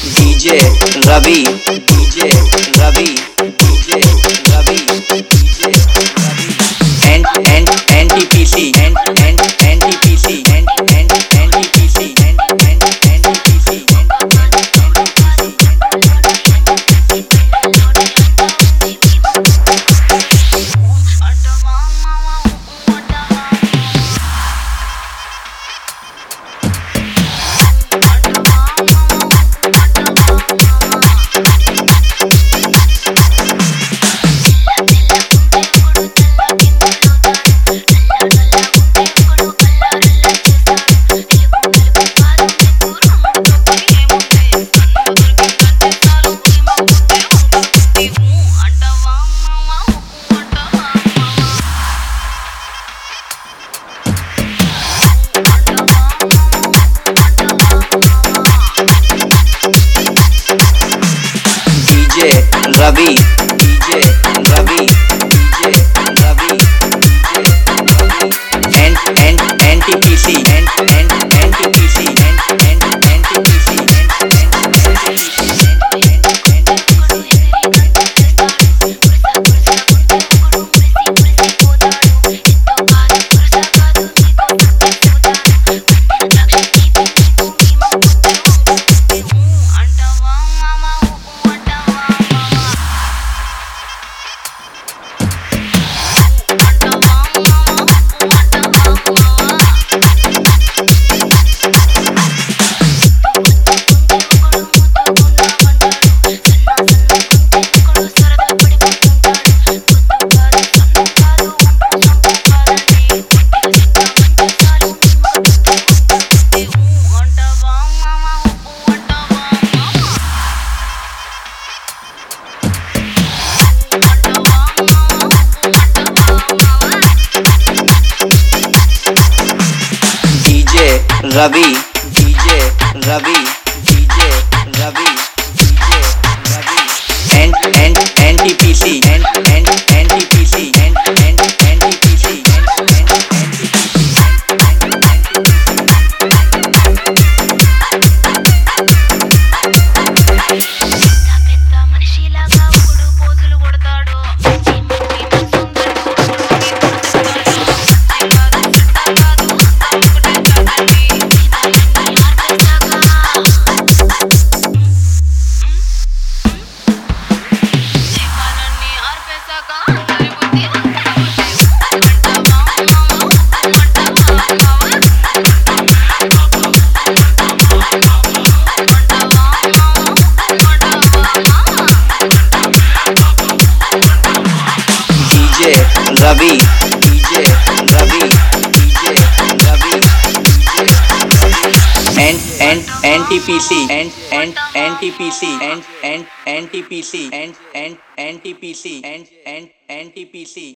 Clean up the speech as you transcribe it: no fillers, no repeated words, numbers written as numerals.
DJ Ravi, DJ Ravi, DJ Ravi, DJ Ravi. And NTPC, and NTPC, and NTPC, and NTPC, Ravi, DJ Ravi, DJ Ravi, DJ Ravi. And NTPC, and NTPC, and NTPC, Ravi, DJ Ravi, DJ Ravi, DJ Ravi. And NTPC, and NTPC, and NTPC, and Ravi, DJ Ravi, DJ Ravi, DJ Ravi. And NTPC, and NTPC, and NTPC, and NTPC, and NTPC.